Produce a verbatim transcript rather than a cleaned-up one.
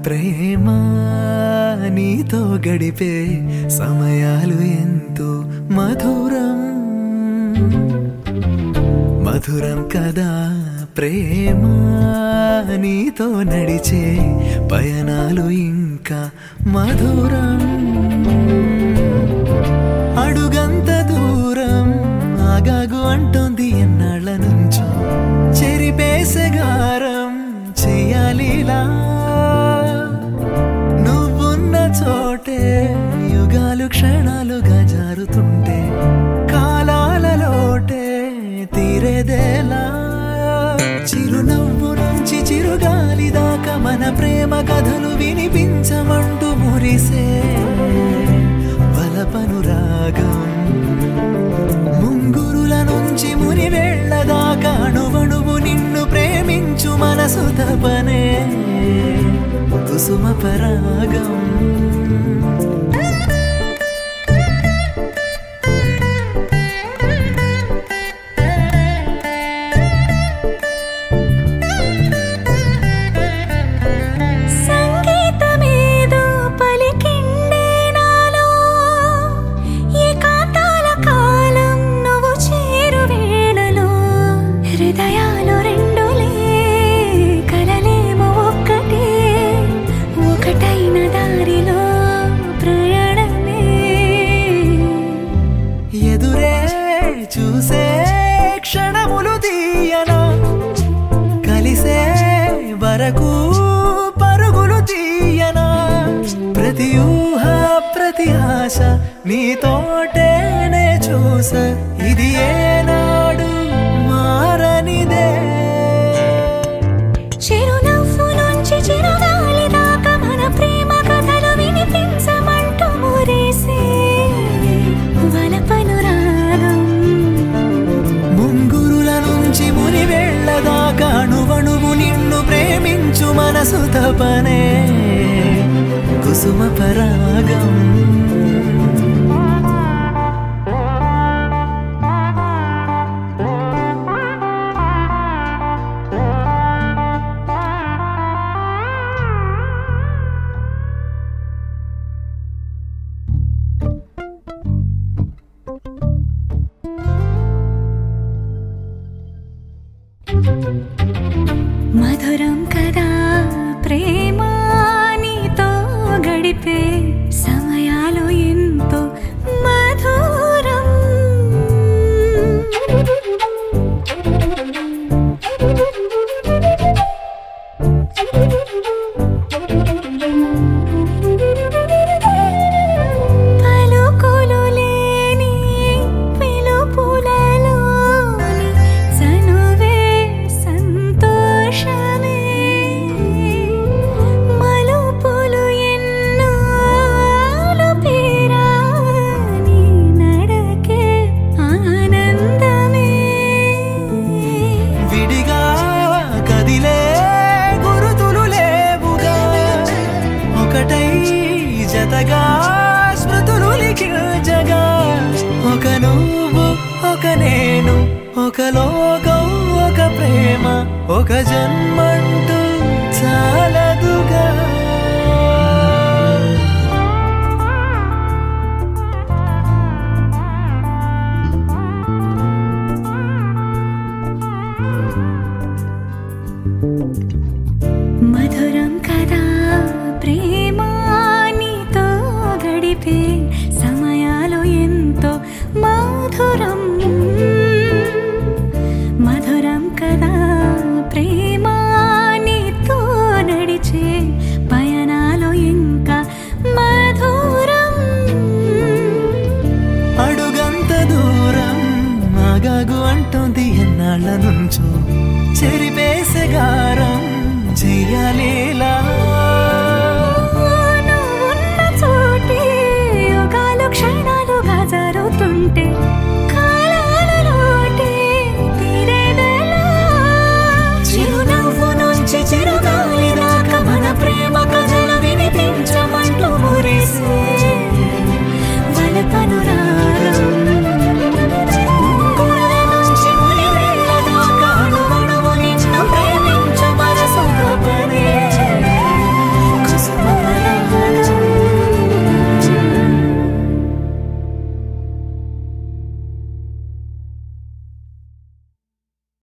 ప్రేమ నీతో గడిపే సమయాలు ఎంతో మధురం మధురం కదా ప్రేమ నీతో నడిచే పయనాలు ఇంకా మధురం అడుగంత దూరం ఆగాగు అంటోంది ఎన్నాళ్ళ నుంచో చెరిపేసగారం చెయ్యాలిలా నువ్వున్న చోటే యుగాలు క్షణాలుగా జారుతుంటే కాలాల లోటే తీరేదేలా చిరునవ్వు నుంచి చిరుగాలి దాకా మన ప్రేమ కథలు వినిపించమంటూ మురిసే వలపనురాగం ముంగురుల నుంచి మునివేళ్ల దాకా అణువణువు నిన్ను ప్రేమించు మనసు తపనే కుసుమ పరాగం చూసే క్షణములు తీయనా కలిసే వరకు పరుగులు తీయనా ప్రతి ఊహ ప్రతి ఆశ నీతోటేనే చూస ఇది ఏనాడు మారనిదే చిరునవ్వు నుంచి చిరుగాలి దాకా మన ప్రేమ కథలు వినిపించమంటూ మురిసే వలపనురాగం మునివేళ్లదాకా అణువణువు నిన్ను ప్రేమించు మనసు తపనే కుసుమ పరాగం మధురం కదా ప్రేమ నీతో గడిపే సమయాలు ఎంతో మధురం పలుకులు లేని పిలుపులలోని చనువే సంతోషమే మలుపులు ఎన్నో పేరాని నడకే ఆనందమే విడిగా కదిలే గురుతులు లేవుగా ఒకటై జతగా స్మృతులు లిఖించగా ఒక నువ్వు ఒక నేను ఒక లోకం ఒక ప్రేమ ఒక జన్మంటూ చాలా